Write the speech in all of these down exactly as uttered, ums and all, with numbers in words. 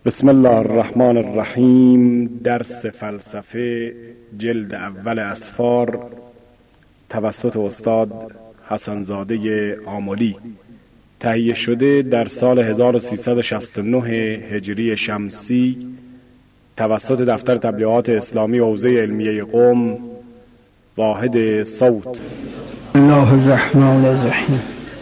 بسم الله الرحمن الرحیم. درس فلسفه جلد اول اسفار توسط استاد حسن زاده آملی، تهیه شده در سال هزار و سیصد و شصت و نه هجری شمسی توسط دفتر تبلیغات اسلامی حوزه علمیه قم، واحد صوت. الله الرحمن الرحیم.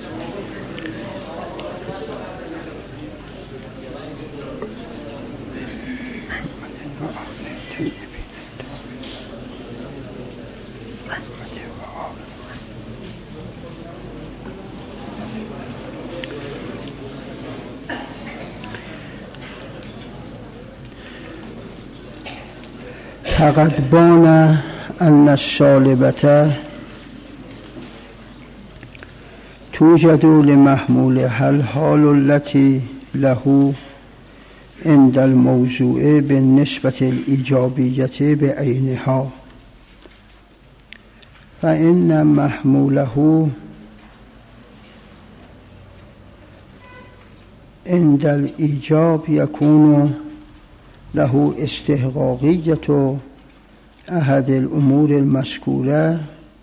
فقد بان ان السالبة توجد لمحمولها الحال التي له عند الموضوع بالنسبة الإيجابية بعينها، فإن محموله عند الإيجاب يكون له استحقاقية أحد الأمور المذكورة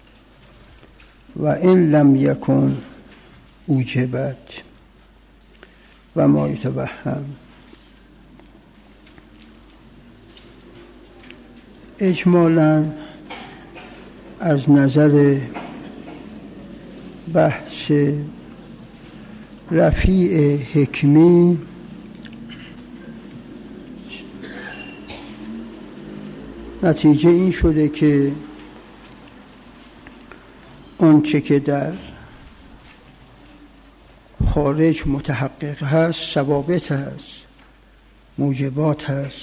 وإن لم يكن أوجبت. و ما يتوهم اجمالاً از نظر بحث رفیع حکمی نتیجه این شده که آنچه که در خارج متحقق هست ثوابت هست، موجبات هست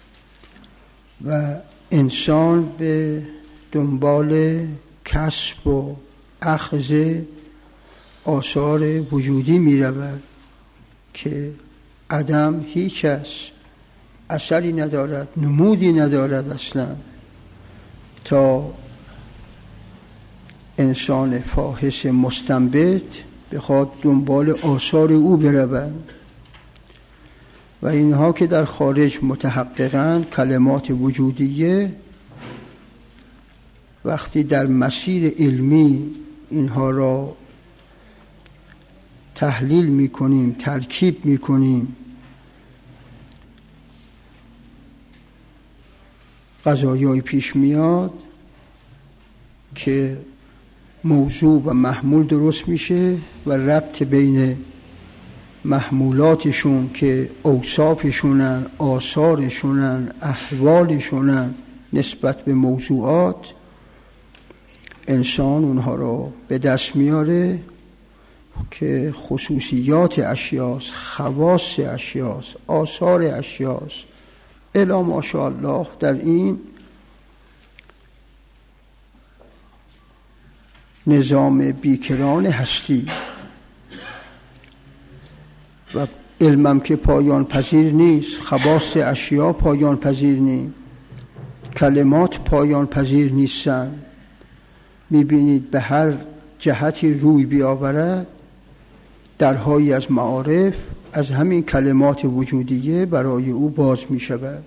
و انسان به دنبال کسب و اخذ آثار وجودی می رود که عدم هیچ است، اثری ندارد، نمودی ندارد اصلا، تا انسان فاحش مستنبط بخواد دنبال آثار او برود. و اینها که در خارج متحققاً کلمات وجودیه، وقتی در مسیر علمی اینها را تحلیل میکنیم، ترکیب میکنیم، قضایایی پیش میاد که موضوع و محمول درست میشه و ربط بین محمولاتشون که اوصافشونن، آثارشونن، احوالشونن نسبت به موضوعات، انسان اونها رو به دست میاره که خصوصیات اشیاست، خواص اشیاست، آثار اشیاست. الی ماشاءالله در این نظام بیکران هستی و علمم که پایان پذیر نیست، خواص اشیا پایان پذیر نیست، کلمات پایان پذیر نیستن، میبینید به هر جهتی روی بیاورد درهایی از معارف از همین کلمات وجودیه برای او باز می شود.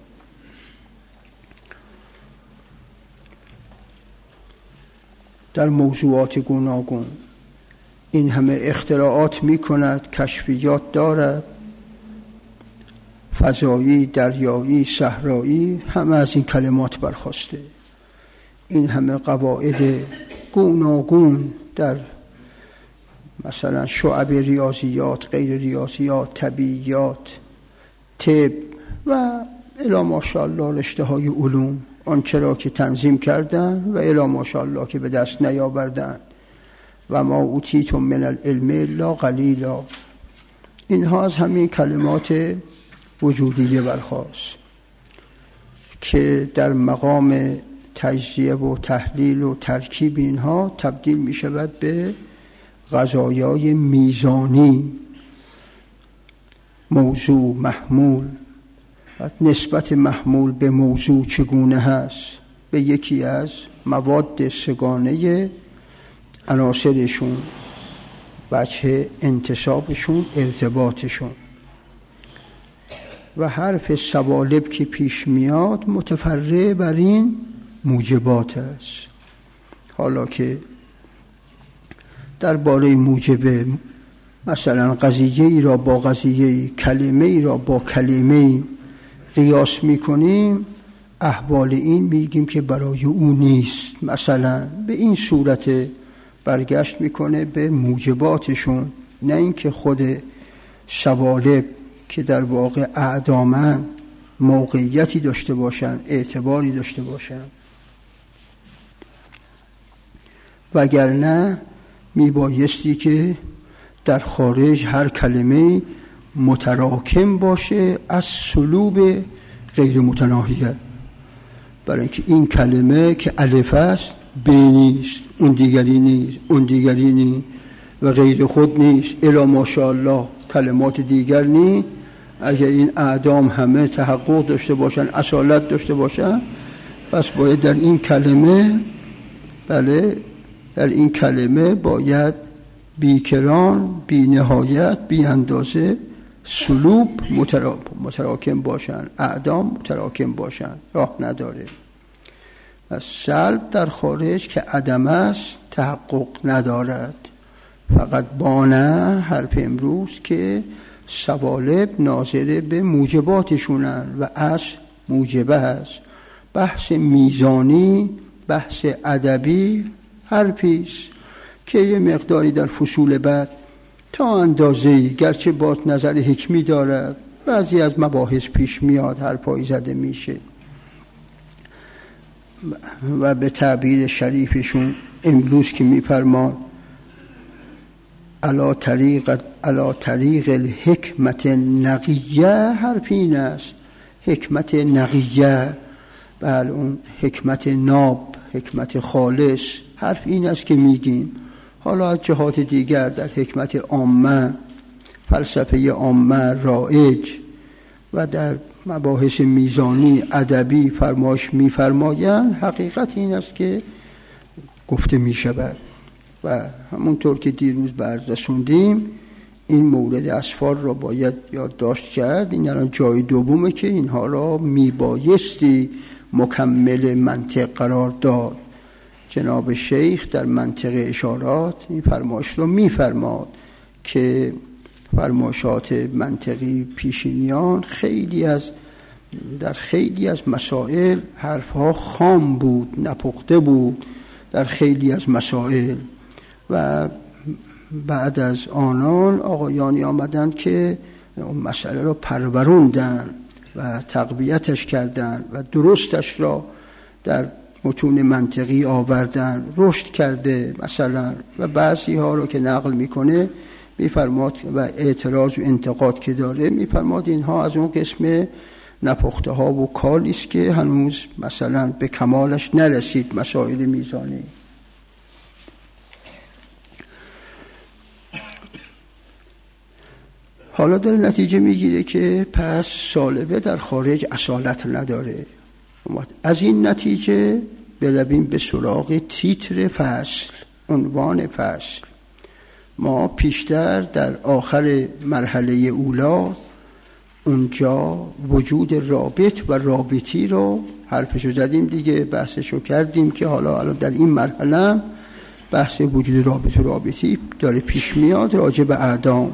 در موضوعات گوناگون این همه اختراعات می کند، کشفیات دارد، فضایی، دریایی، صحرایی، همه از این کلمات برخواسته. این همه قواعد گوناگون در مثلا شعب ریاضیات، غیر ریاضیات، طبیعیات، طب و الی ماشاءالله رشته های علوم، آنچه را که تنظیم کردن و الی ماشاءالله که به دست نیاوردن. و ما اوتیتم من العلم الا قلیلا، اینها از همین کلمات وجودیه برخاست که در مقام تجزیه و تحلیل و ترکیب اینها تبدیل می شود به قضایای میزانی، موضوع، محمول. و نسبت محمول به موضوع چگونه هست؟ به یکی از مواد سگانه عناصرشون، وجه انتسابشون، ارتباطشون. و حرف سوالب که پیش میاد متفرع بر این موجبات است. حالا که درباره موجب مثلا قضیه ای را با قضیه ای، کلمه ای را با کلمه ای قیاس میکنیم، احوال این میگیم که برای او نیست. مثلا به این صورت برگشت میکنه به موجباتشون، نه اینکه خود سوالب که در واقع اعدامن موقعیتی داشته باشن، اعتباری داشته باشن، وگرنه میبایستی که در خارج هر کلمه متراکم باشه از سلوب غیر متناهیه. برای اینکه این کلمه که الف است ب نیست، اون دیگری نیست، اون دیگری نیست و غیر خود نیست، الا ماشاءالله کلمات دیگر نیست. اگر این اعدام همه تحقق داشته باشن، اصالت داشته باشن، پس باید در این کلمه بله در این کلمه باید بیکران، بی نهایت، بی اندازه سلوب متراکم باشن، اعدام متراکم باشن، راه نداره. و سلب در خارج که عدم است تحقق ندارد. فقط بانه حرف امروز که سوالب ناظر به موجباتشونن و اصل موجبه هست. بحث میزانی، بحث ادبی حرفیست که یه مقداری در فصول بعد تا اندازه‌ای گرچه باز نظر حکمی دارد، بعضی از مباحث پیش میاد، حرفایی زده میشه و به تعبیر شریفشون امروز که میفرمان علا طریق علا طریق الحکمت نقیه، حرف این است حکمت نقیه، بله اون حکمت ناب، حکمت خالص، حرف این است که میگیم. حالا از جهات دیگر در حکمت عامه، فلسفه عامه رایج و در مباحث میزانی ادبی فرمایش میفرمایند، حقیقت این است که گفته میشود. و همونطور که دیروز برز رسوندیم این مورد اسفار را باید یادداشت کرد. این الان جای دومه که اینها را میبایستی مکمل منطق قرار داد. جناب شیخ در منطق اشارات این فرمایش رو میفرماد که فرمایشات منطقی پیشینیان خیلی از در خیلی از مسائل حرفها خام بود، نپخته بود در خیلی از مسائل، و بعد از آنان آقایانی آمدن که اون مسئله را پروروندن و تقویتش کردن و درستش را در متون منطقی آوردن، رشد کرده مثلا. و بعضی ها رو که نقل میکنه میفرماد و اعتراض و انتقاد که داره میفرماد اینها از اون قسم نپخته ها و کالی است که هنوز مثلا به کمالش نرسید، مسائل میزانی. حالا در نتیجه میگیره که پس سالبه در خارج اصالت نداره. از این نتیجه برویم به سراغ تیتر فصل، عنوان فصل. ما پیشتر در آخر مرحله اولا اونجا وجود رابط و رابطی رو حرفشو زدیم دیگه، بحثشو کردیم که حالا الان در این مرحله بحث وجود رابط و رابطی داره پیش میاد راجع به اعدام.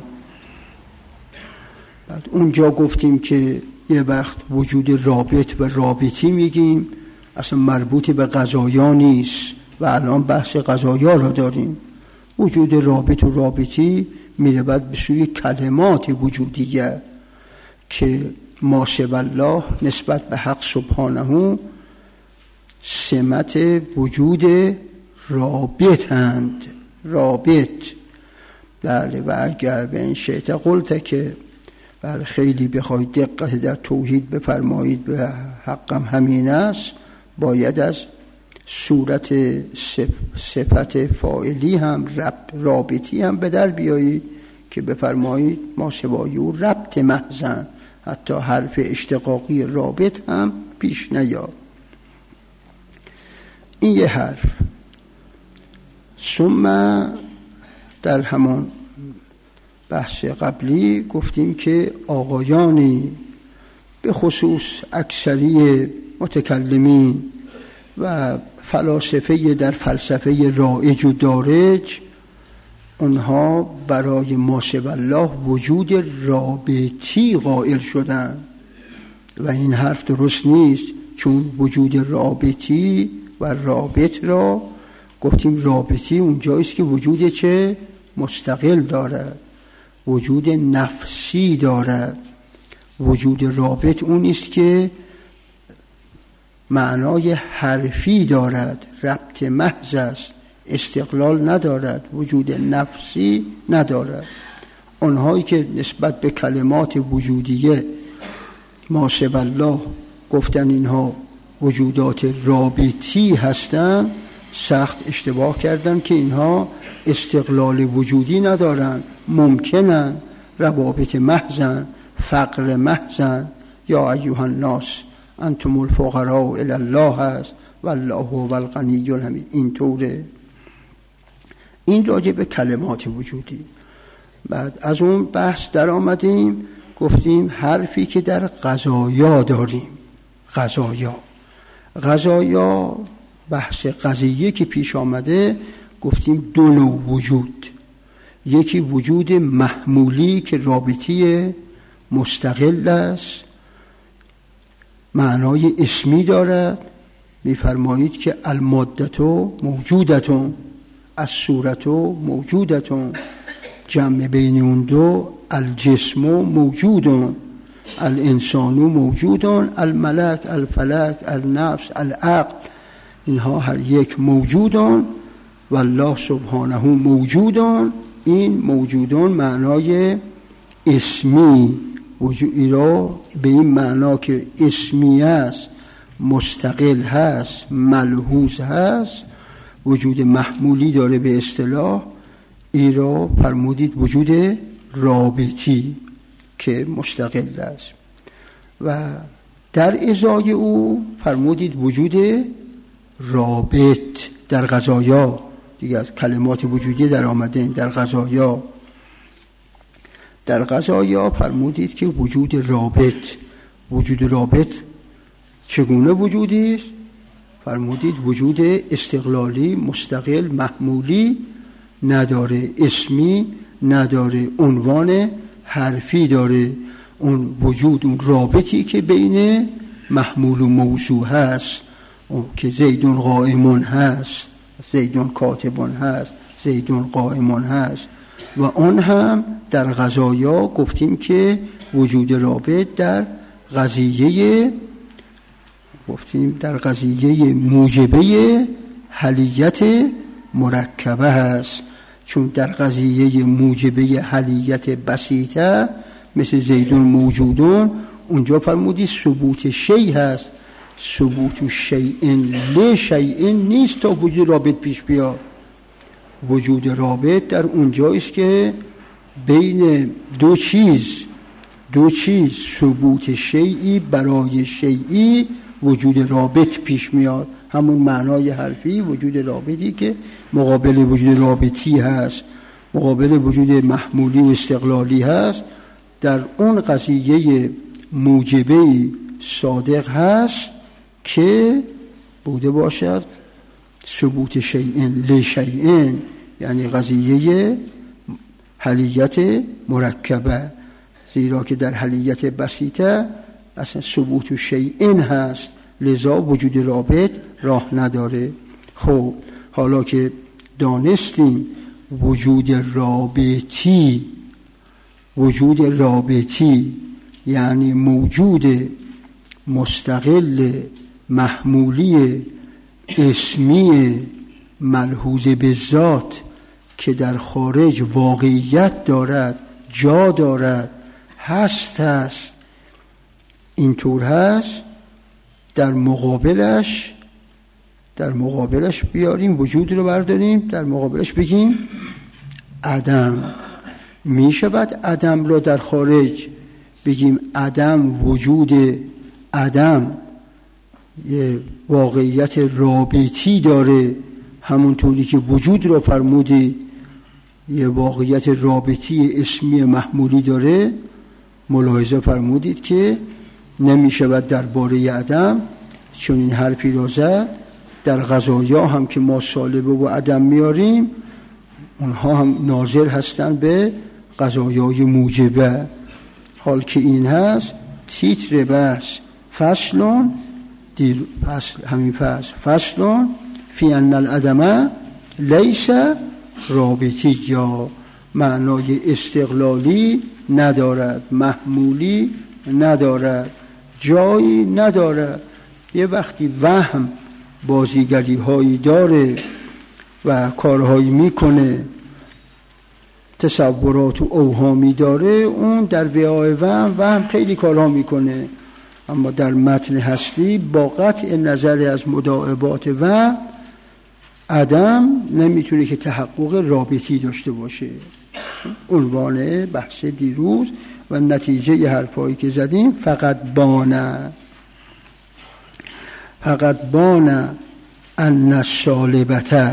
بعد اونجا گفتیم که یه وقت وجود رابط و رابطی میگیم اصلا مربوط به قضایا نیست و الان بحث قضایا را داریم. وجود رابط و رابطی میره بعد به سوی کلمات وجودیه که ما سوی الله نسبت به حق سبحانه سمت وجود رابط هند، رابط. بله و اگر به این شیطه قلته که بر خیلی بخواید دقت در توحید بفرمایید به حقم همین است، باید از صورت صفت فاعلی هم رب رابطی هم به در بیایید که بفرمایید ما سوای او ربط محضن، حتی حرف اشتقاقی رابط هم پیش نیاد. این یه حرف. ثم در همان بحث قبلی گفتیم که آقایانی به خصوص اکثری متکلمین و فلاسفه در فلسفه رایج و دارج، اونها برای ما سوی الله وجود رابطی قائل شدن و این حرف درست نیست، چون وجود رابطی و رابط را گفتیم رابطی اونجاییست که وجود چه؟ مستقل دارد، وجود نفسی دارد. وجود رابط اونیست که معنای حرفی دارد، ربط محض است، استقلال ندارد، وجود نفسی ندارد. اونهایی که نسبت به کلمات وجودیه ما سوی الله گفتن اینها وجودات رابطی هستند، سخت اشتباه کردن که اینها استقلال وجودی ندارن، ممکنن روابط محضن، فقر محضن. یا ایها الناس انتم الفقراء الی الله هست والله هو الغنی الحمید. این طوره. این راجع به کلمات وجودی. بعد از اون بحث در آمدیم، گفتیم حرفی که در قضایا داریم. قضایا قضایا بحث قضیه که پیش آمده، گفتیم دو نوع وجود. یکی وجود محمولی که رابطی مستقل است، معنای اسمی دارد. می‌فرمایید که المادتو موجودتون، الصورتو موجودتون، جمع بین اون دو الجسم موجودون، الانسان موجودون، الملک، الفلک، النفس، العقل، اینها هر یک موجودون و الله سبحانه موجودون. این موجودون معنای اسمی وجودی را به این معنا که اسمی است، مستقل هست، ملحوظ هست، وجود محمولی داره به اصطلاح. این را فرمودید وجود رابطی که مستقل است. و در ازای او فرمودید وجود رابط در قضایا. دیگه از کلمات وجودی در آمده در قضایا. در قضایا فرمودید که وجود رابط، وجود رابط چگونه وجودی است؟ فرمودید وجود استقلالی، مستقل، محمولی نداره، اسمی نداره، عنوان حرفی داره. اون وجود، اون رابطی که بین محمول و موضوع هست، اون که زیدون قائمون هست، زیدون کاتبون هست، زیدون قائمون هست. و اون هم در قضایا گفتیم که وجود رابط در قضیه، گفتیم در قضیه موجبه حلیت مرکبه هست. چون در قضیه موجبه حلیت بسیطه مثل زیدون موجودون، اونجا فرمودی ثبوت شیء هست. ثبوت شیء لشیء نیست تا وجود رابط پیش بیاد. وجود رابط در اونجاییست که بین دو چیز دو چیز ثبوت شیئی برای شیئی وجود رابط پیش میاد. همون معنای حرفی وجود رابطی که مقابل وجود رابطی هست، مقابل وجود محمولی و استقلالی هست، در اون قضیه موجبه صادق هست که بوده باشد ثبوت شیء لشیء، یعنی قضیه حلیت مرکبه. زیرا که در حلیت بسیطه اصلا ثبوت شیء هست، لذا وجود رابط راه نداره. خب حالا که دانستیم وجود رابطی، وجود رابطی یعنی موجود مستقل، محمولی، اسمی، ملحوظ به ذات که در خارج واقعیت دارد، جا دارد، هست هست اینطور هست. در مقابلش در مقابلش بیاریم وجود رو برداریم، در مقابلش بگیم عدم. می شود عدم رو در خارج بگیم عدم، وجود عدم یه واقعیت رابطی داره، همونطوری که وجود رو فرمودی یه واقعیت رابطی اسمی محمولی داره. ملاحظه فرمودید که نمی شود درباره عدم چون این حرفی را زد. در غذایا هم که ما سالبه و عدم میاریم اونها هم ناظر هستند به غذایای موجبه. حال که این هست تیتر بحث فصلون دیر فصل همین فصل فصلون فی ان العدم لیس رابطی، یا معنای استقلالی ندارد، محمولی ندارد، جایی ندارد. یه وقتی وهم بازیگری هایی داره و کارهایی میکنه، تصورات و اوهامی داره، اون در وعای وهم وهم خیلی کارها میکنه، اما در متن هستی با قطع نظر از مداعبات و عدم نمیتونه که تحقق رابطی داشته باشه. عنوان بحث دیروز و نتیجه ی حرفایی که زدیم فقط بانه فقط بانه ان السالبته.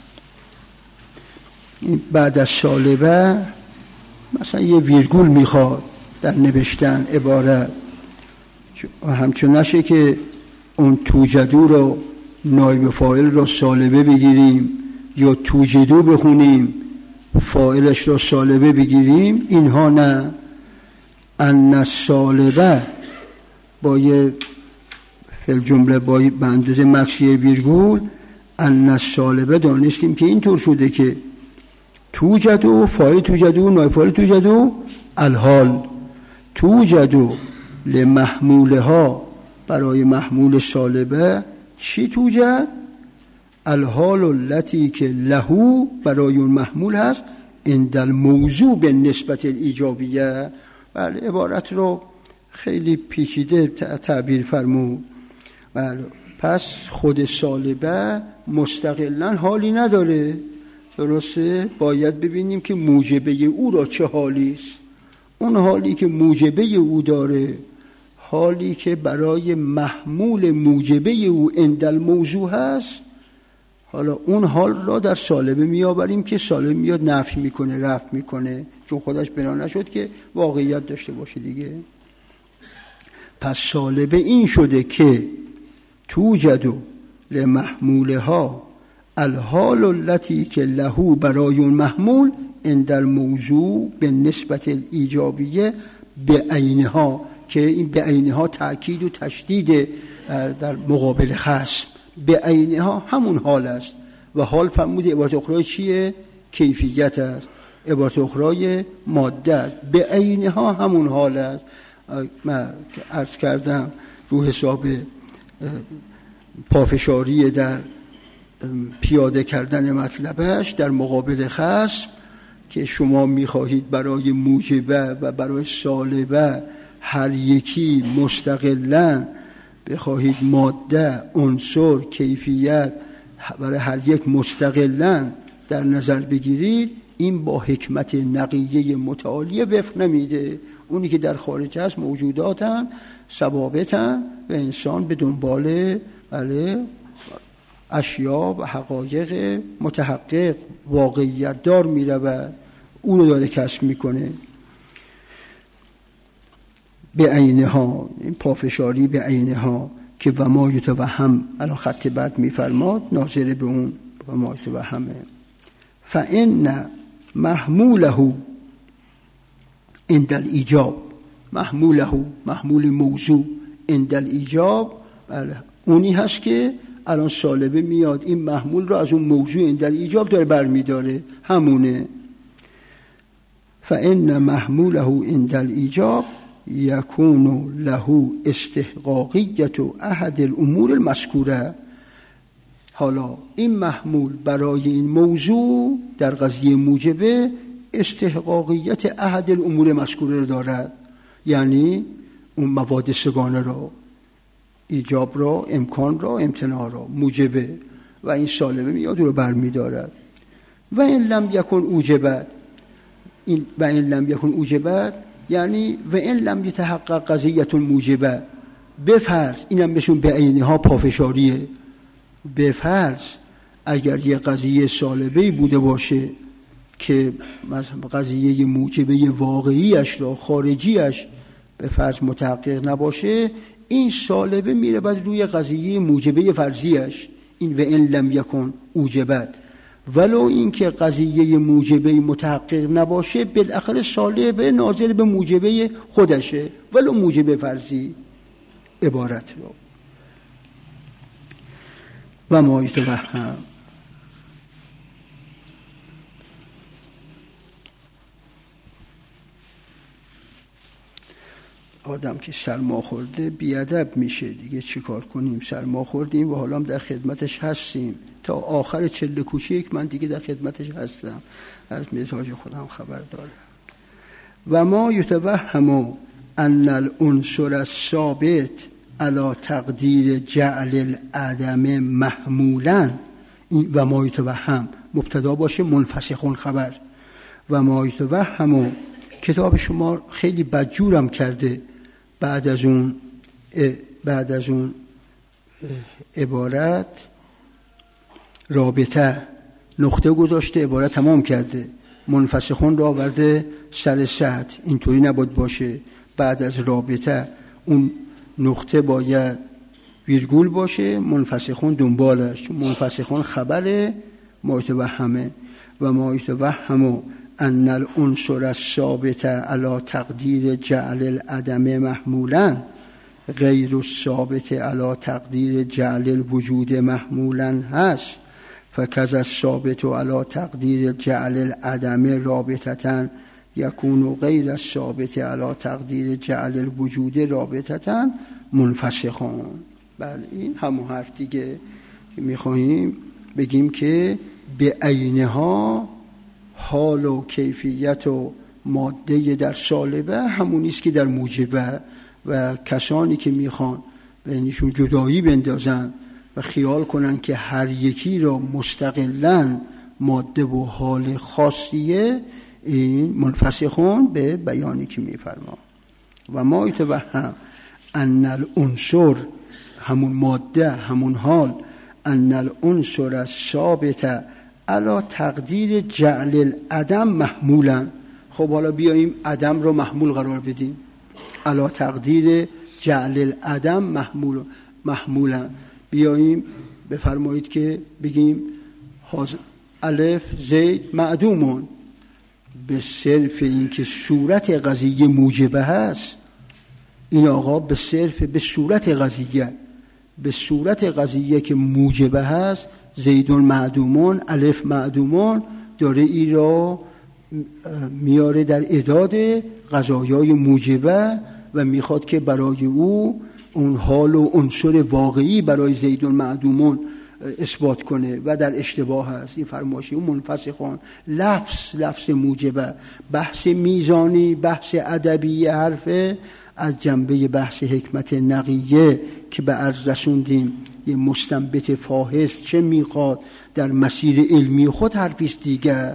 بعد از سالبه مثلا یه ویرگول میخواد در نوشتن عبارت، همچون نشه که اون توجدو رو نایب فاعل رو سالبه بگیریم یا توجدو بخونیم فاعلش رو سالبه بگیریم، اینها نه. ان السالبه با یه فعل جمله با به اندازه مکسیه ویرگول ان السالبه دانستیم که اینطور شده که توجدو فاعل توجدو نایب فاعل توجدو الحال توجدو لمحموله ها، برای محمول سالبه چی توجد؟ الحال التي که لهو برای اون محمول هست عند الموضوع به نسبت ایجابیه. بله عبارت رو خیلی پیچیده تعبیر فرمود. بله پس خود سالبه مستقلاً حالی نداره، درسته؟ باید ببینیم که موجبه او را چه حالی است. اون حالی که موجبه او داره، حالی که برای محمول موجبه او عند الموضوع هست، حالا اون حال را در سالبه میآوریم که سالبه میاد نفی میکنه، رفع میکنه، چون خودش بنا نشد که واقعیت داشته باشه دیگه. پس سالبه این شده که توجدو لمحمولها الحال التي که لهو برای اون محمول عند الموضوع به نسبت ایجابیه به عینها، که این به عینها تأکید و تشدید در مقابل خصم. به عینها همون حال است و حال فرمود عبارت اخرى چیه؟ کیفیت است، عبارت اخرى ماده است. به عینها همون حال است. من عرض کردم رو حساب پافشاری در پیاده کردن مطلبش در مقابل خصم که شما میخواهید برای موجبه و برای سالبه هر یکی مستقلاً بخواهید ماده، عنصر، کیفیت برای هر یک مستقلاً در نظر بگیرید، این با حکمت نقیه متعالیه وفق نمیده. اونی که در خارج هست موجوداتن، ثوابتن و انسان به دنبال بله اشیا و حقایق متحقق واقعیت دار می رود، او رو داره کسب میکنه. به عینها، این پافشاری به عینها که و ما یتوهم، الان خط بعد میفرماد ناظر به اون و ما یتوهمه. فإن محموله عند الایجاب، محموله محمول موضوع عند الایجاب اونی هست که الان سالبه میاد این محمول رو از اون موضوع عند الایجاب داره برمیداره، همونه. فإن محموله عند الایجاب یکون له استحقاقیت احد الامور المذکوره. حالا این محمول برای این موضوع در قضیه موجبه استحقاقیت احد الامور مذکوره رو دارد، یعنی اون مواد سگانه رو، ایجاب را، امکان را، امتناع را، موجبه و این سالبه میاد رو برمیدارد. و این لم یکن اوجبت، این و این لم یکن اوجبت یعنی و این لم یتحقق قضیت الموجبه. بفرض اینم بهشون به عینها پافشاریه، بفرض اگر یه قضیه سالبه بوده باشه که مثلا قضیه موجبه واقعیش را، خارجیش به فرض متحقق نباشه، این سالبه میره بعد روی قضیه موجبه فرضیش، این و ان لم یکن اوجبت، ولو این که قضیه موجبه متحقق نباشه بالاخره سالبه ناظر به موجبه خودشه ولو موجبه فرضی عبارت رو. و ما یتوهم، آدم که سرما خورده بیادب میشه دیگه، چی کار کنیم؟ سرما خوردیم و حالا هم در خدمتش هستیم تا آخر چله کوچیک، من دیگه در خدمتش هستم، از مزاج خودم خبر دارم. و ما یتوهم ان العنصر الثابت علی تقدیر جعل العدم محمولا، و ما یتوهم مبتدا باشه منفسخون خبر. و ما یتوهم، کتاب شما خیلی بدجورم کرده، بعد از اون بعد از اون عبارت رابطه نقطه گذاشته، عبارت تمام کرده، منفسخون را آورده سر سطح. اینطوری نباید باشه، بعد از رابطه اون نقطه باید ویرگول باشه، منفسخون دنبالش، منفسخون خبر ما یتوهمه. و ما یتوهم ان العنصر الثابت علی تقدیر جعل العدم محمولا غیر الثابت علی تقدیر جعل الوجود محمولا هست، فکذا الثابت علی تقدیر جعل العدم رابطة یکون غیر الثابت علی تقدیر جعل الوجود رابطة منفسخون. بله این همون حرف دیگه میخواهیم بگیم که به عینها حال و کیفیت و ماده در سالبه همونیست که در موجبه، و کسانی که میخوان بینشون جدایی بندازن و خیال کنن که هر یکی را مستقلاً ماده و حال خاصیه، این منفسخون به بیانی که میفرما. و ما یتوهم ان العنصر، همون ماده همون حال، ان العنصر الثابت علی تقدیر جعل العدم محمولا. خب حالا بیاییم عدم رو محمول قرار بدیم، علی تقدیر جعل العدم محمول محمولا. بیاییم بفرمایید که بگیم الف زید معدومون، به صرف این که صورت قضیه موجبه هست، این آقا به صرف به صورت قضیه به صورت قضیه که موجبه هست، زیدون معدومون، الف معدومون، داره ای را میاره در اعداد قضایای موجبه و میخواد که برای او اون حال و عنصر واقعی برای زیدون معدومون اثبات کنه و در اشتباه هست. این فرمایشی اون منفسخون، لفظ لفظ موجبه، بحث میزانی، بحث ادبی حرفه، از جنبه بحث حکمت نقیه که به عرض رسوندیم، یه مستنبط فاحص چه میخواد در مسیر علمی خود حرفیست دیگر.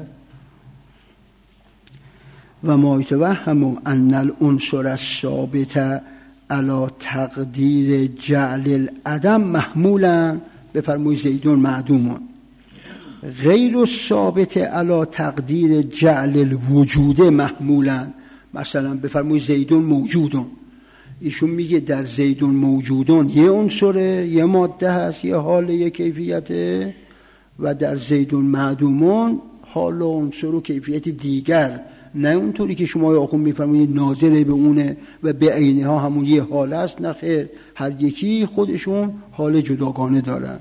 و ما یتوهم ان العنصر الثابت علی تقدیر جعل العدم محمولا، بفرمایید زیدون معدومون، غیر الثابت علی تقدیر جعل الوجود محمولا. مثلا بفرمایید زیدون موجودون، ایشون میگه در زیدون موجودون یه عنصره، یه ماده هست، یه حال، یه کیفیته، و در زیدون معدومون حال و عنصر و کیفیت دیگر، نه اونطوری که شما آخون میفرمایید ناظر به اونه و به عینها همون یه حال است. نه خیر، هر یکی خودشون حال جداگانه دارن.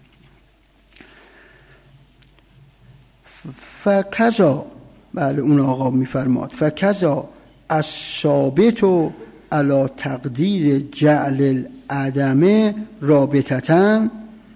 فکذا، بله اون آقا میفرماد، فکذا الثابت علی تقدیر جعل العدم رابطة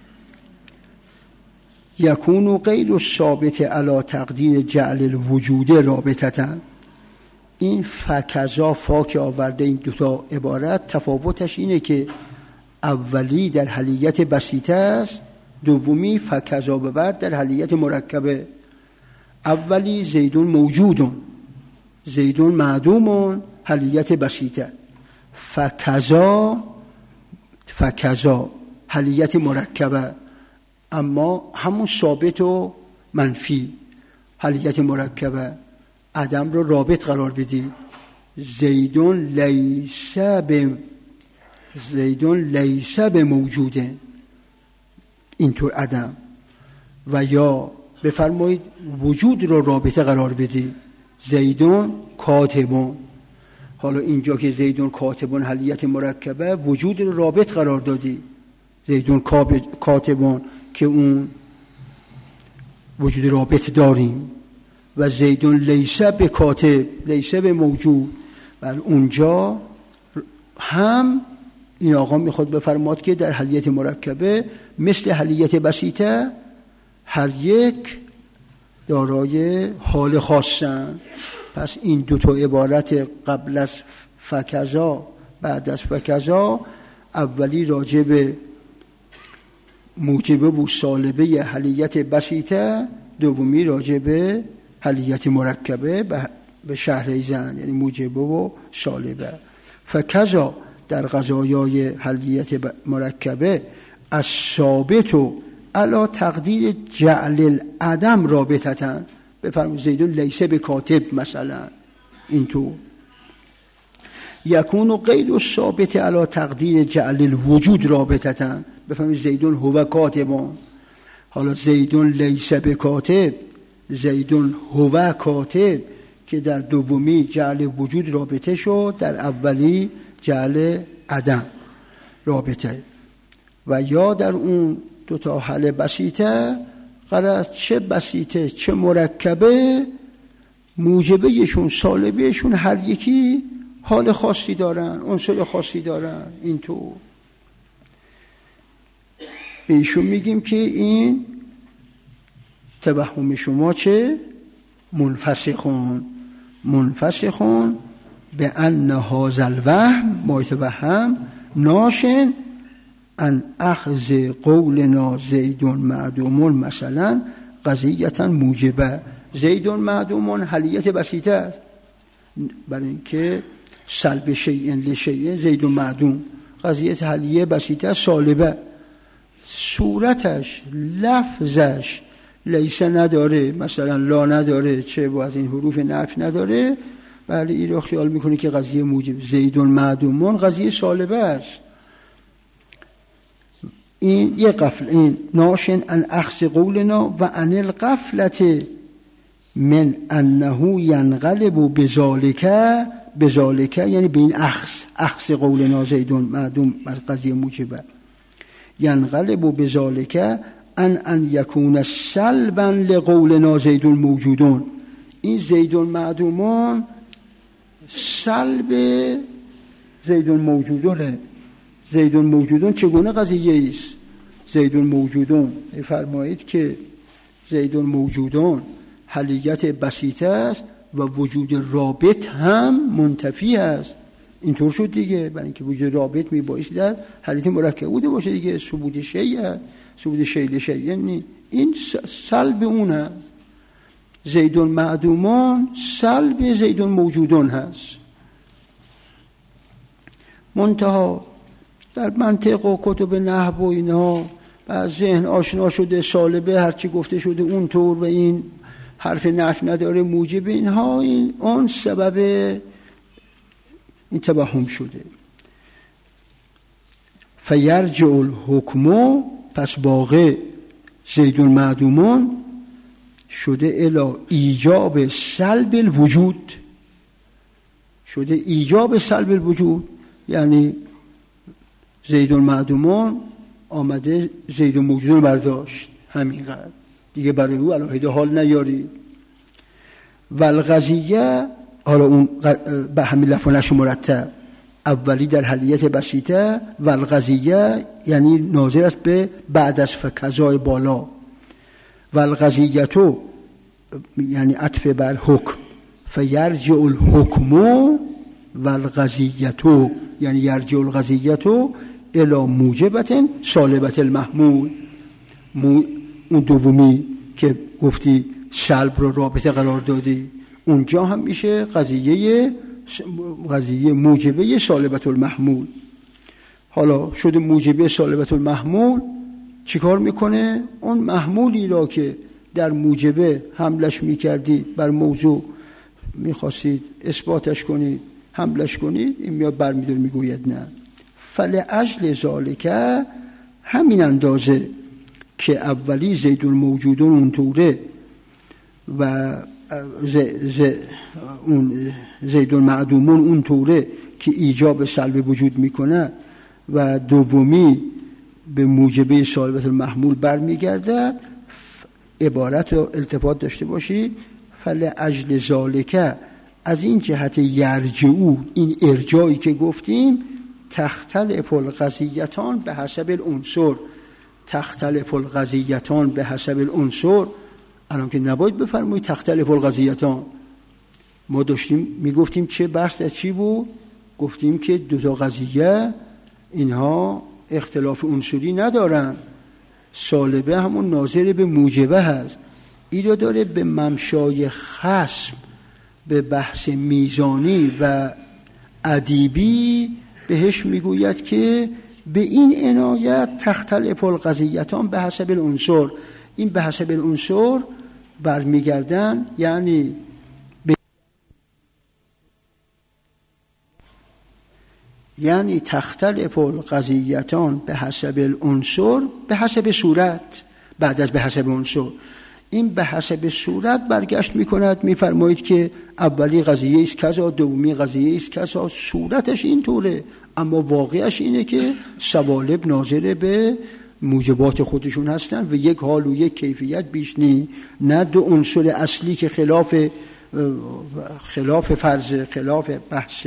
یکون غیر الثابت علی تقدیر جعل الوجود رابطة. این فکذا فا که آورده این دوتا عبارت، تفاوتش اینه که اولی در حلیت بسیطه است، دومی فکذا به بعد در حلیت مرکبه. اولی زیدون موجودون، زیدون معدومون، حلیت بسیطه. فکذا فکذا حلیت مرکبه، اما همون ثابت و منفی، حلیت مرکبه. عدم رو رابط قرار بدید، زیدون لیس به زیدون لیس به موجوده، اینطور عدم. و یا بفرمایید وجود رو رابطه قرار بدی، زیدون کاتبون. حالا اینجا که زیدون کاتبون حلیت مرکبه، وجود رو رابط قرار دادی، زیدون کاتبون که اون وجود رابط داریم. و زیدون لیس به کاتب، لیس به موجود. و اونجا هم این آقا میخواد بفرماد که در حلیت مرکبه مثل حلیت بسیطه هر یک دارای حال خاصن. پس این دو تا عبارت قبل از فکذا بعد از فکذا، اولی راجع به موجبه و سالبه حلیت بسیطه، دومی راجع به حلیت مرکبه به شهر زن، یعنی موجبه و سالبه. فکذا در قضایای حلیت مرکبه از ثابت و علا تقدیر جعل العدم رابطتن. بفرمایید زیدون لیس به کاتب مثلا، اینطور. یکون و غیر ثابت علا تقدیر جعل الوجود رابطتن. بفرمایید زیدون هو کاتبون. حالا زیدون لیس به کاتب، زیدون هو کاتب که در دومی جعل وجود رابطه شد، در اولی جعل عدم رابطه. و یا در اون دو تا حل بسیطه قرار چه بسیطه چه مرکبه، موجبهشون سالبهشون هر یکی حال خاصی دارن، عنصر خاصی دارن. اینطور بهشون میگیم که این توهم شما چه؟ منفسخون. منفسخون به ان هذا الوهم ما يتوهم ناشن ان اخذ قولنا زیدون معدومون مثلا قضیتا موجبه. زیدون معدومون حلیت بسیطه است، برای اینکه سلب شیء لشیء زیدون معدوم قضیت حلیه بسیطه سالبه. صورتش لفظش لیس نداره، مثلا لا نداره، چه با از این حروف نفی نداره، بله این رو خیال میکنه که قضیه موجب. زیدون معدومون قضیه سالبه است. این یه قفل، این ناشن ان اخذ قولنا و ان القفلت من انه ینقلب بذالک، بذالک یعنی به این اخذ، اخذ قولنا زیدون معدوم قضیه موجبه، ینقلب بذالک ان ان یکون سلبا لقولنا زیدون موجودون. این زیدون معدومون سلب زیدون موجودونه. زیدون موجودون چگونه قضیه است؟ زیدون موجودون فرمایید که زیدون موجودون حلیت بسیطه است و وجود رابط هم منتفی است. اینطور شد دیگه، برای اینکه وجود رابط میبایست در حلیت مرکب بوده باشه دیگه. ثبوت شیء، ثبوت شیء لشیء، یعنی این سلب اون است. زیدون معدومون سلب زیدون موجودون هست. منتها در منطق و کتب نحو و اینها از ذهن آشنا شده سالبه هرچی گفته شده اونطور و این حرف نفی نداره موجب اینها، این اون سبب این توهم شده. فیرجع الحکم، پس باقی زیدون معدومون شده الی ایجاب سلب الوجود، شده ایجاب سلب الوجود، یعنی زیدون معدومون آمده زیدون موجودون برداشت، همینقدر دیگه برای او علاهده حال نیاری. والقضیه، حالا اون به همین لفظ مرتب، اولی در حلیت بسیطه، والقضیه یعنی ناظر است به بعد از فکذای بالا. والقضیتو یعنی عطف بر حکم، فیرجع الحکم والقضیتو یعنی یرجع القضیتو الی موجبت سالبت المحمول. مو اون دومی که گفتی سلب رو رابطه قرار دادی، اونجا هم میشه قضیه قضیه موجبه سالبت المحمول. حالا شده موجبه سالبت المحمول، چیکار میکنه؟ اون محمولی را که در موجبه حملش میکردید بر موضوع، میخواستید اثباتش کنید حملش کنید، این میاد برمیداره میگوید نه. فلأجل ذالک، همین اندازه که اولی زید الموجودون اونطوره و ز ز اون زید المعدومون اونطوره که ایجاب سلب وجود میکنه و دومی به موجبه سالبت المحمول برمیگردد، عبارت رو التفات داشته باشید. فلأجل ذالک، از این جهت یرجعو، این ارجاعی که گفتیم، تختلف القضیتان به حسب العنصر. تختلف القضیتان به حسب العنصر، الان که نباید بفرمایید تختلف القضیتان. ما داشتیم میگفتیم چه بحث از چی بود؟ گفتیم که دو تا قضیه اینها اختلاف عنصری ندارن، سالبه همون ناظر به موجبه هست. این رو داره به ممشای خصم، به بحث میزانی و ادیبی بهش میگوید که به این عنایت تختلف القضیتان به حسب العنصر. این به حسب العنصر برمیگردن، یعنی ب... یعنی تختلف القضیتان به حسب العنصر، به حسب صورت، بعد از به حسب عنصر. این به حسب صورت برگشت میکند، میفرمایید که اولی قضیه است کذا، دومی قضیه است کذا. صورتش این طوره، اما واقعش اینه که سوالب ناظر به موجبات خودشون هستن و یک حال و یک کیفیت بیش نی، نه دو عنصر اصلی که خلاف خلاف فرض، خلاف بحث.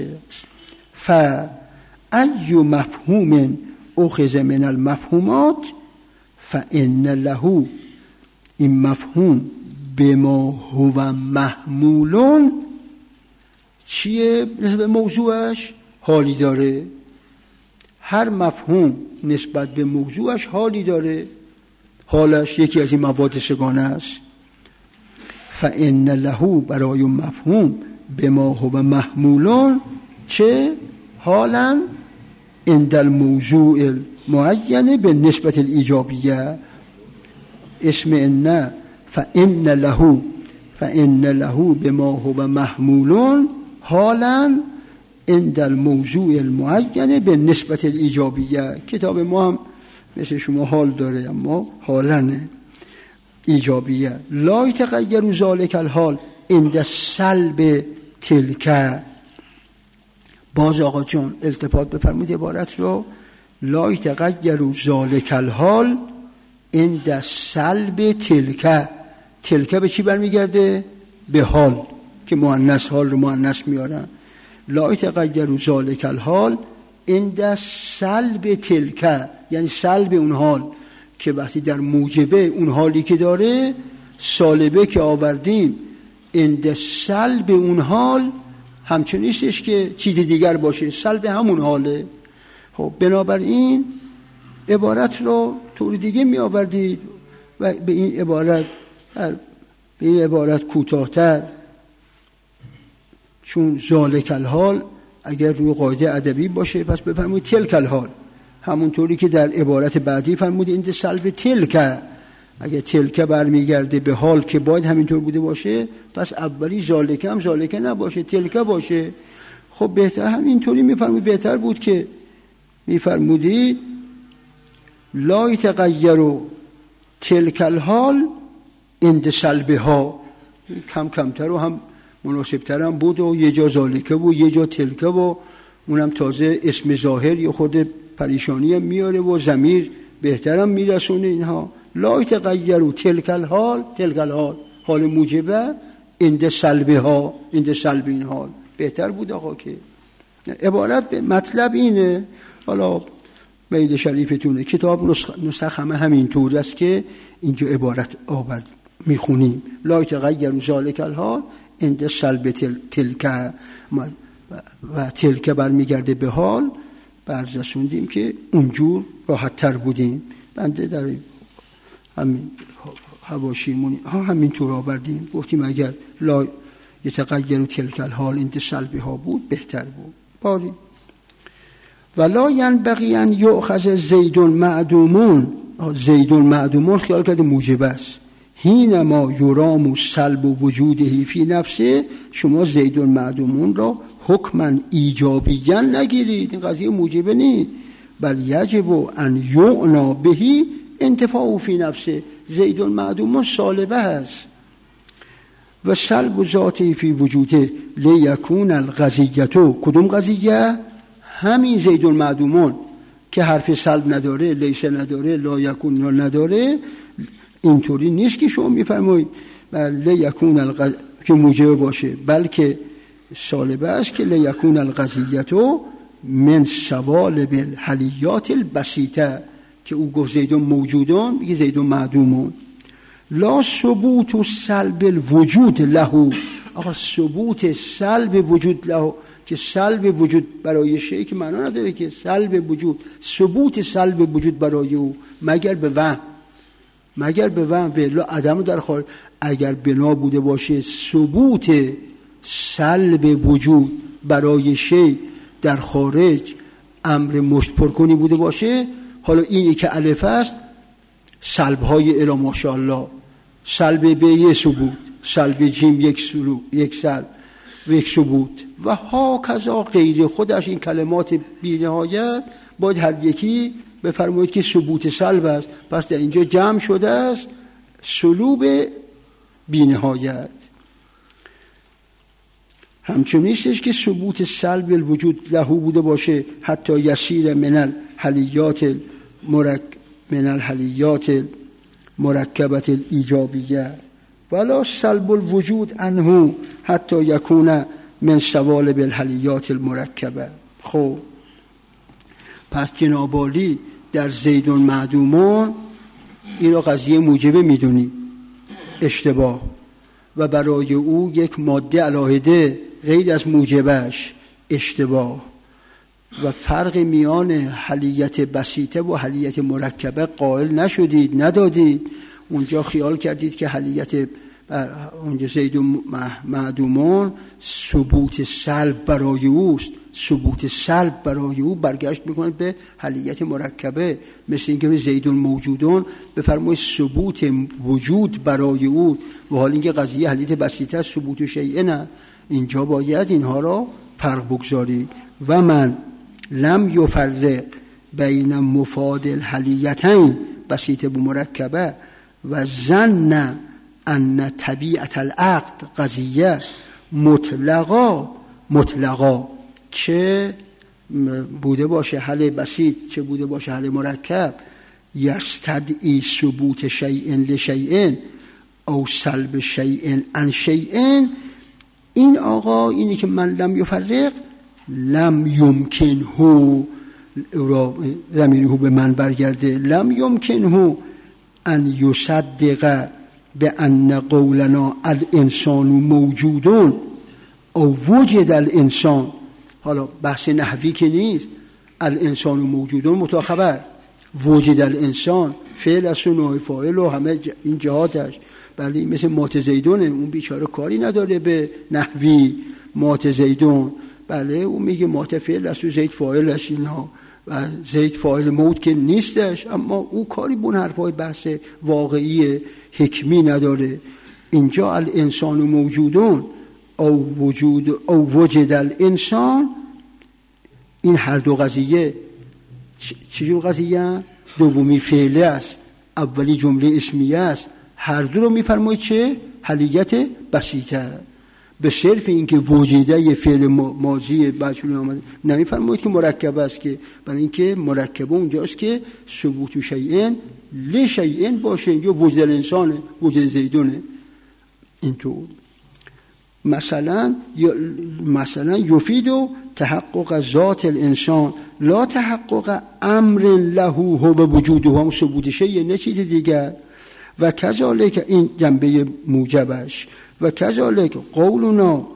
فأی مفهوم اخذ من المفهومات فإن له، این مفهوم بما هو محمولون چیه؟ نسبت به موضوعش حالی داره. هر مفهوم نسبت به موضوعش حالی داره، حالش یکی از این مواد سگانه است. فإن له، برای مفهوم بما هو محمولون چه؟ حالا عند الموضوع المعین به نسبت الایجابیه. اسم ان فإن له، فإن له بما هو محمولون حالا عند الموضوع المعین به نسبت الایجابیه. کتاب ما هم مثل شما حال داره، اما حالنه ایجابیه. لا یتغیر ذلک الحال عند سلب تلک. باز آقا جان التفات بفرمود عبارت رو. لا یتغیر ذلک الحال عند سلب تلک. تلک به چی برمیگرده؟ به حال، که مؤنث، حال رو مؤنث میارن. لا یتغیر ذلک الحال عند سلب تلک، یعنی سلب اون حال، که وقتی در موجبه اون حالی که داره، سالبه که آوردیم عند سلب اون حال همچون نیستش که چیز دیگر باشه، سلب همون حاله. خب بنابراین عبارت رو طور دیگه می آوردید و به این عبارت به این عبارت کوتاه‌تر، چون ذالک الحال اگر روی قاعده ادبی باشه پس بفرمایید تلک الحال، همونطوری که در عبارت بعدی فرمود این سلب تلک. اگر تلک برمیگرده به حال که باید همینطور بوده باشه، پس اولی ذالک هم ذالک نباشه، تلک باشه. خب بهتر همینطوری میفرمود، بهتر بود که میفرمودید لا یتغیر تلک الحال عند سلبها. کم کمتر و هم مناسبتر هم بود و یه جا ذالکه و یه جا تلکه و اونم تازه اسم ظاهر یا خود پریشانی هم میاره و ضمیر بهترم میرسونه. اینها لا یتغیر تلک الحال، تلک الحال حال موجبه عند سلبها، عند سلب این حال بهتر بود آقا. که عبارت به مطلب اینه. حالا میل شریفتونه کتاب نسخ همه همین طور است که اینجا عبارت آورد میخونیم. لا یتغیر ذلک الحال عند سلب تل، تلک و تلک برمیگرده به حال. برز رسوندیم که اونجور راحت تر بودیم. بنده در همین حواشیمون ها همین طور آوردیم، گفتیم اگر لا یتغیر تلک الحال عند سلبها بود بهتر بود. باری ولا ینبغی ان یؤخذ زید المعدومون. زید المعدومون خیال کرده موجب است، حینما یرام و سلب و وجوده فی نفسه، شما زید المعدومون را حکما ایجابیاً نگیرید، این قضیه موجبه نیست، بل یجب ان یعنا بهی انتفاع فی نفسه. زید المعدومون سالبه است و سلب ذاته فی وجوده لیکون القضیتو. کدوم قضیه؟ همین زید المعدومون که حرف سلب نداره، لیسه نداره، لا یکون نداره، اینطوری نیست که شما میفرمایید لیکون القض... که موجب باشه، بلکه سالبه است که لیکون القضیتو من سوالب الحلیات البسیطه، که او گفت زیدون موجودون، بگه زیدون معدومون. لا ثبوت سلب الوجود له. آقا ثبوت سلب وجود له، که سلب وجود برای شیء که معنا نداره، که سلب وجود، ثبوت سلب وجود برای او مگر به وهم، مگر به وهم به لا عدم در خارج. اگر بنا بوده باشه ثبوت سلب وجود برای شیء در خارج امر مشت پرکنی بوده باشه، حالا اینی که الف است سلب های الی ماشاءالله، سلب به یک ثبوت، سلب جیم یک سلو یک سلب و یک ثبوت و ها کذا غیر خودش. این کلمات بی نهایت باید هر یکی بفرمایید که ثبوت سلب است، پس در اینجا جمع شده است سلوب بی نهایت. همچنین نیستش که ثبوت سلب الوجود له بوده باشه حتی یسیر من الحلیات المرک من الحلیات مرکبت الایجابیه ولا سلب الوجود عنه حتی یکون من سوالب الحلیات المرکبه. خب پس جناب عالی در زید المعدومان این را قضیه موجبه میدونی، اشتباه، و برای او یک ماده علاهده غیر از موجبش، اشتباه، و فرق میان حلیت بسیطه و حلیت مرکبه قائل نشدید، ندادید. اونجا خیال کردید که حلیت اونجا زید معدومان ثبوت سلب برای اوست، ثبوت سلب برای او برگشت میکنند به حلیت مرکبه، مثل اینکه زید موجودون بفرمایید ثبوت وجود برای او، و حال اینکه قضیه حلیت بسیطه است، ثبوت شیء نه. اینجا باید اینها را فرق بگذاری. و من لم یفرق بین مفاد الحلیتین بسیطه و مرکبه و ظن ان طبیعت العقد قضیه مطلقا مطلقا، چه بوده باشه حل بسیط چه بوده باشه حل مرکب، یستدعی ثبوت شیء لشیء او سلب شیء عن شیء. این آقا اینی که من لم یفرق، لم یمکنه، ضمیره به من برگرده، لم یمکنه ان یصدق به ان قولنا الانسان موجودون او وجد الانسان. حالا بحث نحوی که نیست، الانسان موجودون متخبر، وجد الانسان فعل از نوع فاعل و همه این جهاتش. بله مثل مات زیدونه، اون بیچاره کاری نداره به نحوی. مات زیدون، بله اون میگه مات فعل از زید فاعلش اینا، و زید فاعل موت که نیستش، اما او کاری بون حرفای بحث واقعی حکمی نداره. اینجا الانسان موجودون او وجود او وجد الانسان، این هر دو قضیه چجور قضیه؟ دومی فعله است، اولی جمله اسمیه است. هر دو رو میفرمایید چه؟ حلیت بسیطه. به صرف اینکه وجوده یه فعل ماضی بچون آمده نمیفرمایید که مرکب است، که برای اینکه مرکب اونجاست که ثبوت شیء لشیء باشه. اینجا وجود الانسانه، وجود زیدونه. اینطور مثلا مثلا یفید تحقق ذات الانسان لا تحقق امر له هو وجوده، هم ثبوت شیء نه چیز دیگر. و کذالک این جنبه موجبش، و کذالک قولنا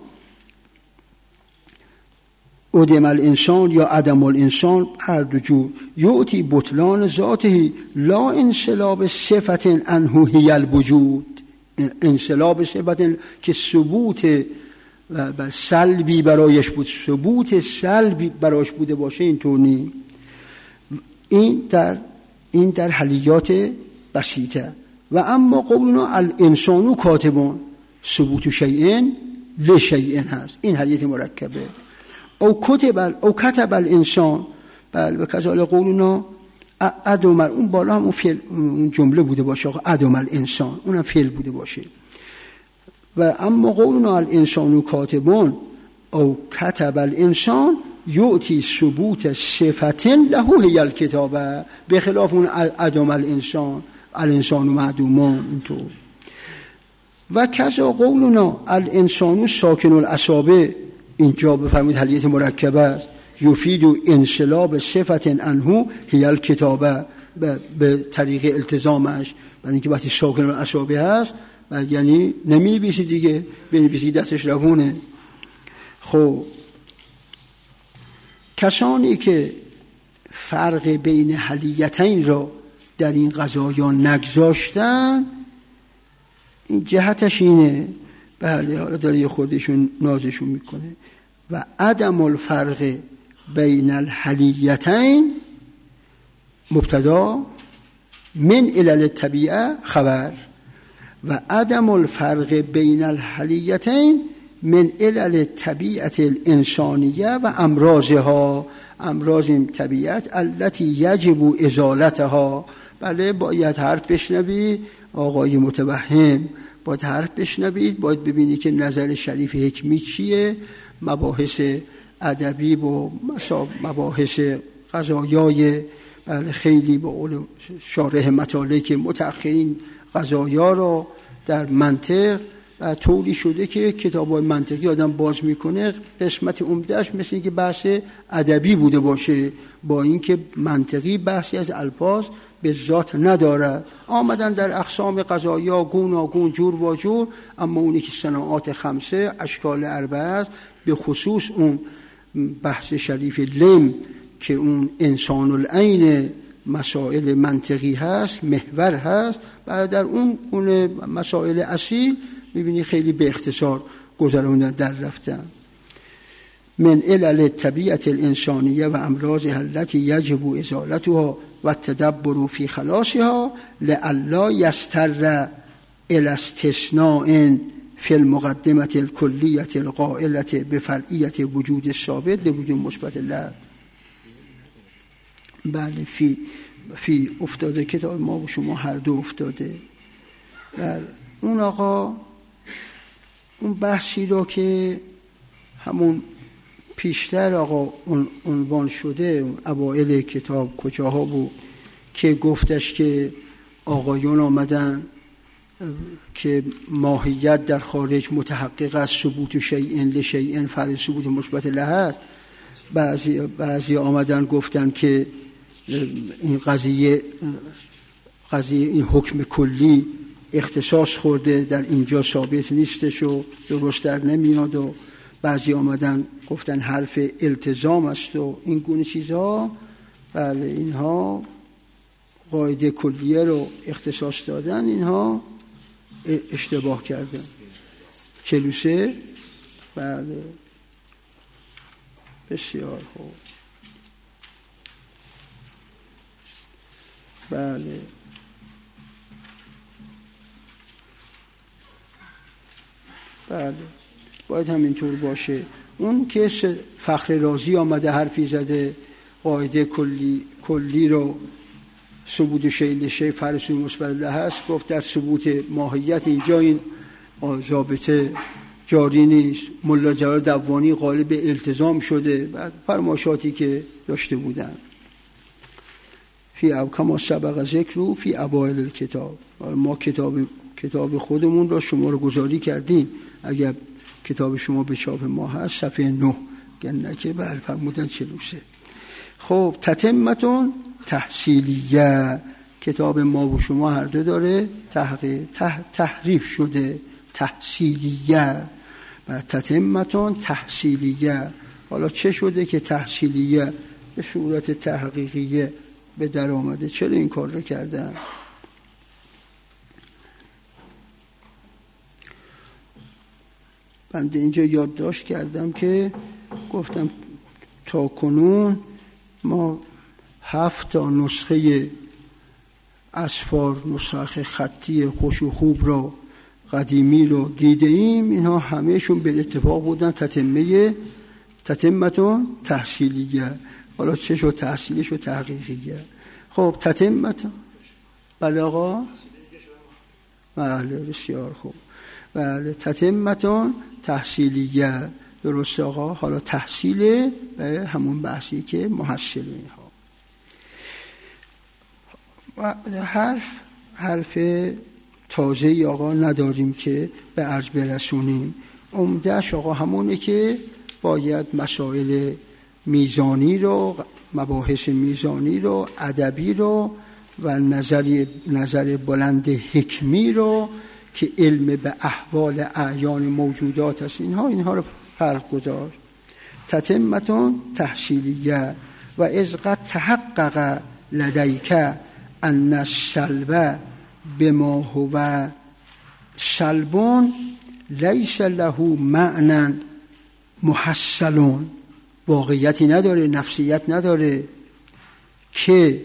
عدم الانسان یا عدم الانسان هر دو جور یعطی بطلان ذاته لا انسلاب صفت عنه هی الوجود. انسلاب صفت که ثبوت بر سلبی برایش بود، ثبوت سلبی برایش بوده باشه، اینطور نیست. این در این در حلیات بسیطه. و اما قولنا الانسان کاتبون ثبوت شیئن لشیئن هست، این حدیث مرکبه. او کتب او کتب الانسان، بله، و کذالک قولنا ادم، اون بالا هم اون فعل اون جمله بوده باشه، ادم الانسان اونم فعل بوده باشه. و اما قولنا الانسان کاتبون او کتب الانسان یؤتی ثبوت صفت له هی الکتابه، به خلاف اون ادم الانسان الانسان معدومون اینطور. و کذا قولنا الانسان ساکن الاصابع، اینجا بفرمایید حدیث مرکبه است، یفید انسلاب صفت عنه هی الکتابه، به طریق التزامش، برای اینکه وقتی ساکن الاصابع هست یعنی نمی‌نویسی دیگه، بنویسی دستش روونه. خب کسانی که فرق بین حلیتین را در این قضایا نگذاشتن، این جهتش اینه، بله، حالا داره یه خودشون نازشون میکنه. و عدم الفرق بین الحلیتین مبتدا، من علل طبیعه خبر، و عدم الفرق بین الحلیتین من علل طبیعت الانسانیه و امراضها، امراض طبیعت التي یجب ازالتها. بله، باید حرف بشنوی آقای متوهم، باید حرف بشنوید، باید ببینی که نظر شریف حکمی چیه، مباحث ادبی و مباحث قضایای، بله، خیلی با قول شارح مطالق متأخرین قضایا رو در منطق و طوری شده که کتاب‌های منطقی آدم باز میکنه قسمت عمده‌اش مثل اینکه بحث ادبی بوده باشه، با اینکه منطقی بحثی از الفاظ به ذات نداره. آمدن در اقسام قضایا گوناگون جور با جور، اما اونی که صناعات خمسه اشکال اربعه است، به خصوص اون بحث شریف لم که اون انسان العین مسائل منطقی هست، محور هست، بعد در اون اون مسائل اصیل میبینی خیلی به اختصار گذروندن در رفتن. من علل طبیعت الانسانیه و امراضها التي یجب ازالتها و التدبر فی خلاصها لئلا یستر الی استثناء فی المقدمه الکلیه القائله بفرعیه وجود الثابت لوجود مثبت له. بله، فی فی افتاده، کتاب ما و شما هر دو افتاده. بله، اون آقا اون بحثی رو که همون پیشتر آقا عنوان شده، اون اوائل کتاب کجاها بود که گفتش که آقایون آمدن که ماهیت در خارج متحقق از ثبوت شیئن لشیئن فرع ثبوت مثبت له است. بعضی بعضی آمدن گفتن که این قضیه قضیه این حکم کلی اختصاص خورده، در اینجا ثابت نیستش و درست در نمیاد، و بعضی آمدن گفتن حرف التزام است و این گونه چیزها. بله، اینها قاعده کلیه رو اختصاص دادن، اینها اشتباه کردن. چهل و سه. بله، بسیار خوب. بله، بله، باید همینطور باشه. اون که فخر رازی آمده حرفی زده قاعده کلی کلی رو ثبوت شیء لشیء فرع ثبوت مثبت له هست، گفت در ثبوت ماهیت اینجا این ضابطه جاری نیست. ملا جلال دوانی غالب التزام شده، بعد فرمایشاتی که داشته بودن فی او کما سبق ذکر فی اوائل الکتاب. ما کتاب کتاب خودمون را شما رو گذاری کردیم، اگر کتاب شما به چاپ ما هست صفحه نه گنه که بر فرمودن چهل و سه. خب تتمتون تحصیلیه، کتاب ما و شما هر دو داره تحقیق تح، تحریف شده تحصیلیه و تتمتون تحصیلیه. حالا چه شده که تحصیلیه به صورت تحقیقیه به در آمده؟ چرا این کار رو کردن؟ بنده اینجا یادداشت کردم که گفتم تا کنون ما هفت تا نسخه اسفار نسخ خطی خوش و خوب رو قدیمی رو دیده ایم، اینها همهشون به اتفاق بودن تتمه تتمتون تحصیلیه. حالا چه شو تحصیلیش و تحقیقیه. خب تتمتون بله آقا، بله بسیار خوب، بله تتمتون تحصیلیه، درست آقا. حالا تحصیل همون بحثی که محصل اینها و حرف حرف تازه آقا نداریم که به عرض برسونیم. عمده‌اش آقا همونه که باید مسائل میزانی رو، مباحث میزانی رو، ادبی رو و نظر نظر بلند حکمی رو که علم به احوال اعیان موجودات است، اینها اینها رو فرق گذاشت. تتمتون تحصیلیه و از قد تحقق لدیک ان السلب بما هو سلبون لیس له معنی محصلون، واقعیتی نداره، نفسیت نداره که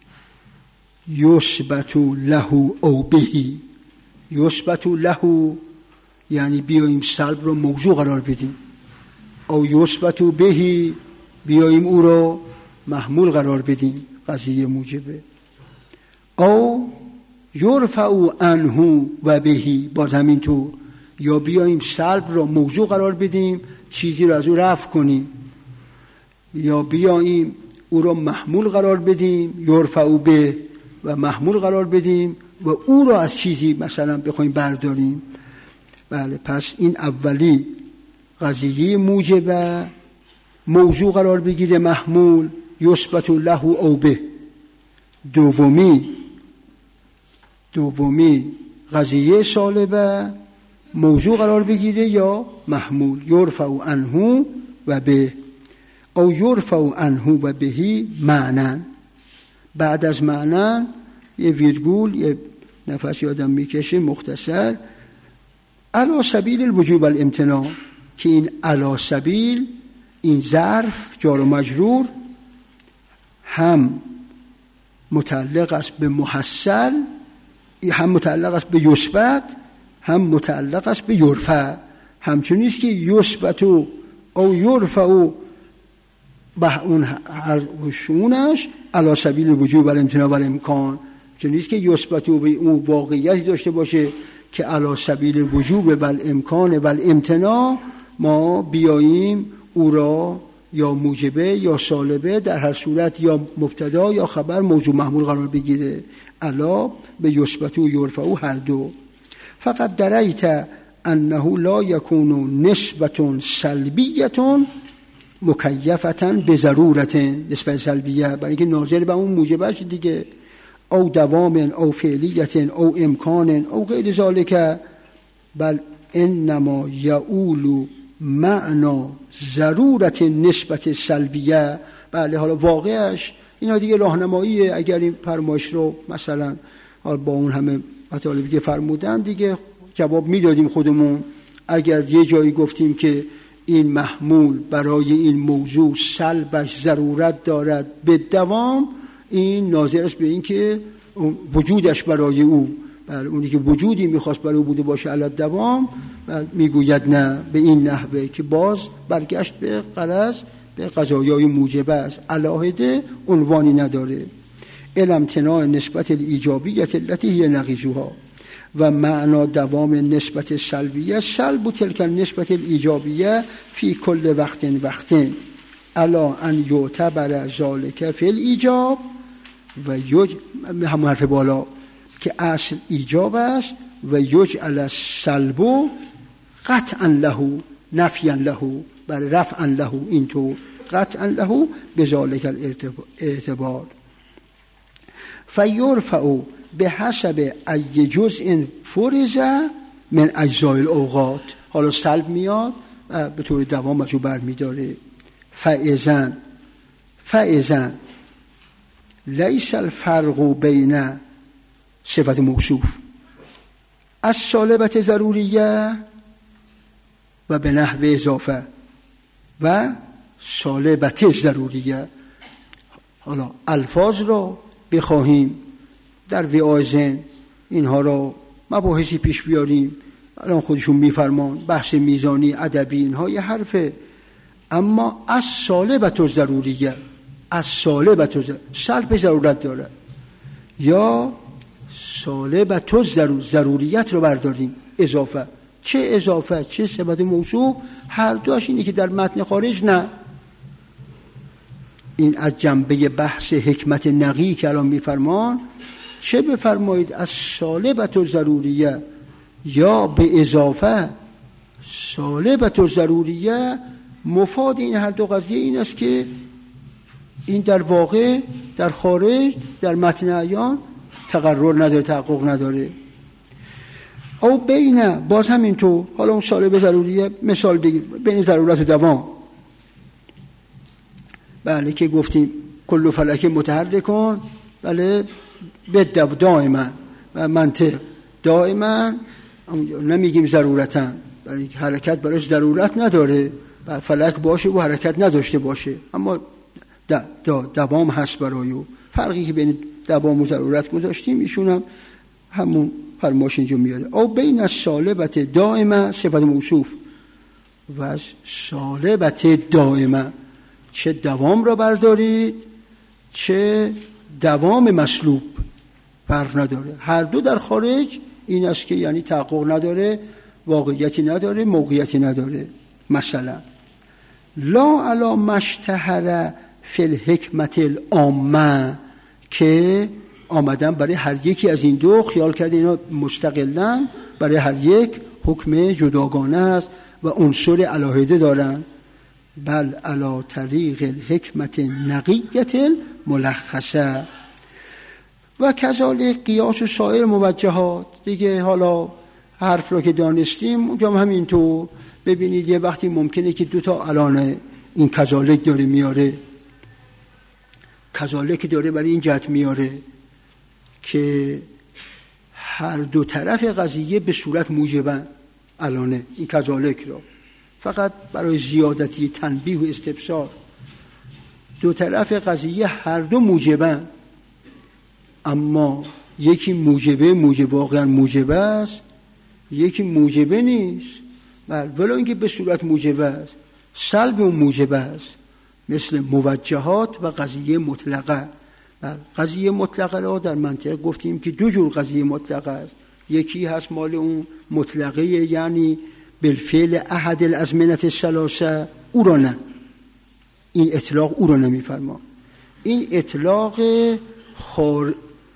یثبت له او بهی. یثبت له یعنی بیاییم سلب رو موضوع قرار بدیم، او یثبت بهی بیاییم او رو محمول قرار بدیم، قضیه موجبه. او یرفع عنه و بهی، باز همینطور، یا بیاییم سلب رو موضوع قرار بدیم، چیزی رو از او رفع کنیم، یا بیاییم او رو محمول قرار بدیم، یرفع به و محمول قرار بدیم و او رو از چیزی مثلا بخوایم برداریم. بله، پس این اولی قضیه موجبه موضوع قرار بگیره، محمول یثبت له او به. دومی دومی قضیه سالبه موضوع قرار بگیره یا محمول، یرفع عنه و به، او یرفع عنه و بهی معنی. بعد از معنی یه ویرگول، یه نفس یادم میکشه مختصر، علی سبیل الوجوب الامتناع، که این علی سبیل، این ظرف جار و مجرور هم متعلق است به محصل، هم متعلق است به یثبت، هم متعلق است به یرفع. همچنین است که یثبت او یرفع به اون هر شونش علی سبیل الوجوب والامتناع والامکان، چنین است که یثبت به اون واقعیت داشته باشه که علی سبیل الوجوب والامکان والامتناع ما بیاییم او را یا موجبه یا سالبه، در هر صورت یا مبتدا یا خبر موضوع محمول قرار بگیره، علا به یثبت و یرفع هر دو. فقط دریت انه لا یکون نسبت سلبیت مکیفتا به ضرورت، نسبت سلبیه برای اینکه ناظر به اون موجبه شد دیگه، او دوام او فعلیت او امکان او غیر ذالک، بل انما یعول معنا ضرورت نسبت سلبیه. بله، حالا واقعش اینا دیگه راهنماییه. اگر این فرمایش رو مثلا با اون همه مطالبی که فرمودن دیگه جواب میدادیم خودمون. اگر یه جایی گفتیم که این محمول برای این موضوع سلبش ضرورت دارد به دوام، این ناظر است به این که وجودش برای او، بله اونی که وجودی میخواست برای او بوده باشه علی دوام، میگوید نه به این نحوه که باز برگشت به غرض به قضایای موجبه است، علاهده عنوانی نداره. الامتناع نسبت الایجابیت التي هي نقیضها و معنا دوام نسبت سلبیه سلب تلک نسبت الایجابیه فی کل وقت وقتین الا ان یعتبر ذالک فی الایجاب و یج همون حرف بالا که اصل ایجاب است و یجعل السلب قطعا له نفیا له بر رفعا له، اینطور قطعا له بذالک الاعتبار. فیرفع به حسب ای جزء فرض من اجزاء الاوقات. حالا سلب میاد به طور دوام از او برمیداره. فاذن فاذن لیس الفرق بین صفت موصوف السالبة ضروریه و به نحو اضافه و سالبة ضروریه. حالا الفاظ را بخواهیم در وعازن اینها را مباحثی پیش بیاریم، الان خودشون میفرمان بحث میزانی ادبی اینها یه حرفه، اما از سالبت و ضروریه، از سالبت و سلب ضرورت داره، یا سالبت و ضروریت رو برداریم اضافه، چه اضافه چه صفت موصوف هر دوش اینه که در متن خارج نه. این از جنبه بحث حکمت نقی که الان میفرمان، چه بفرمایید از سالبت و ضروریه یا به اضافه سالبت و ضروریه، مفاد این هر دو قضیه این است که این در واقع در خارج در متن عیان تقرر نداره، تحقق نداره. او بین باز همینطور، حالا اون سالب ضروریه مثال دیگه بین ضرورت و دوام، بله که گفتیم کل فلک متحرکن، بله به دائما و منطق دائما نمیگیم ضرورتا، بله حرکت براش ضرورت نداره و فلک باشه و حرکت نداشته باشه، اما دوام هست برای او. فرقی که بین دوام و ضرورت گذاشتیم ایشون هم همون فرماش اینجا میاره. او بین السالبت دائمه صفت موصوف و سالبت دائمه، چه دوام را بردارید چه دوام مسلوب فرق نداره، هر دو در خارج این است که یعنی تحقق نداره، واقعیتی نداره، موقعیتی نداره. مثلا لا علی مشتهر فی الحکمت العامه، که آمدن برای هر یکی از این دو خیال کرده اینا مستقلن، برای هر یک حکم جداگانه است و عنصر علاهده دارن، بل علی طریق الحکمت نقیت الملخصه و کذالک قیاس و سایر موجهات. دیگه حالا حرف را که دانستیم اونجا هم همینطور. ببینید یه وقتی ممکنه که دو تا الان این کذالک داره میاره، کذالک داره برای این جهت میاره که هر دو طرف قضیه به صورت موجبن، الان این کذالک را فقط برای زیادتی تنبیه و استبصار، دو طرف قضیه هر دو موجبن، اما یکی موجبه موجب واقعا موجبه است، یکی موجبه نیست، ولو اینکه به صورت موجبه است سلب اون موجبه است، مثل موجهات و قضیه مطلقه. قضیه مطلقه را در منطق گفتیم که دو جور قضیه مطلقه است، یکی هست مال اون مطلقه یعنی بالفعل احد الازمنه الثلاثه، او را نه، این اطلاق او را نمیفرما، این اطلاق خار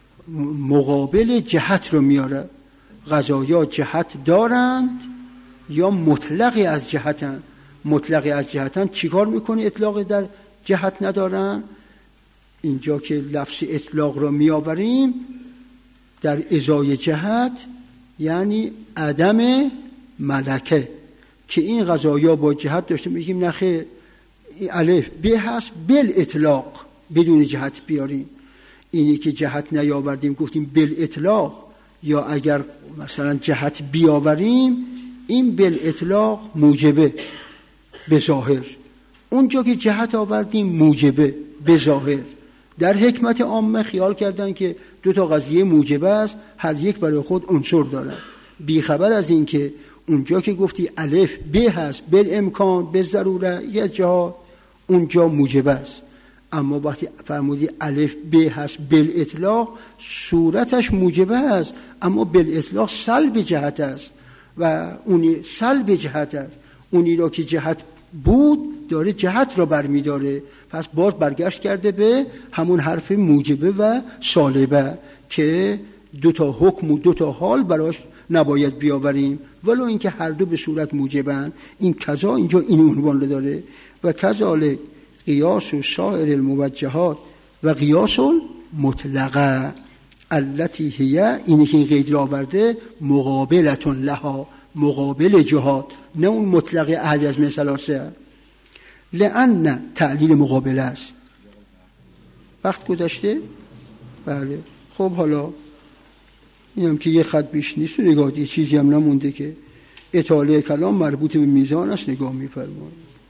مقابل جهت رو میاره، قضایا جهت دارند یا مطلقی از جهتند، مطلقی از جهتند چیکار میکنه اطلاق در جهت ندارن؟ اینجا که لفظ اطلاق را میآوریم در ازای جهت یعنی عدم ملکه، که این قضایا با جهت داشته میگیم نخیر الف به هست بل اطلاق بدون جهت بیاریم، اینی که جهت نیاوردیم گفتیم بل اطلاق، یا اگر مثلا جهت بیاوریم این بل اطلاق موجبه به ظاهر، اونجا که جهت آوردیم موجبه به ظاهر. در حکمت عامه خیال کردن که دو تا قضیه موجبه است، هر یک برای خود عنصر دارن، بیخبر از این که اونجا که گفتی الف به هست بل امکان به ضروره یه جا اونجا موجبه است، اما وقتی فرمودی الف به هست بل اطلاق صورتش موجبه است، اما بل اطلاق سلب جهت است و اونی سلب جهت است، اونی را که جهت بود داره جهت را برمیداره، پس باز برگشت کرده به همون حرف موجبه و سالبه که دو تا حکم و دو تا حال براش نباید بیاوریم، ولو اینکه هر دو به صورت موجبن. این کذا اینجا این عنوان رو داره. و کذالک قیاس و سایر الموجهات و قیاس المطلقه التي هي، اینی که این قید را آورده مقابلتون لها، مقابل جهات، نه اون مطلق احد از مثلاسه، لأن تعلیل مقابله است. وقت گذشته؟ بله. خب حالا اینم که یه خط بیش نیست و نگاه یه چیزی هم نمونده که اطاله کلام مربوط به میزان است، نگاه می‌فرمایید.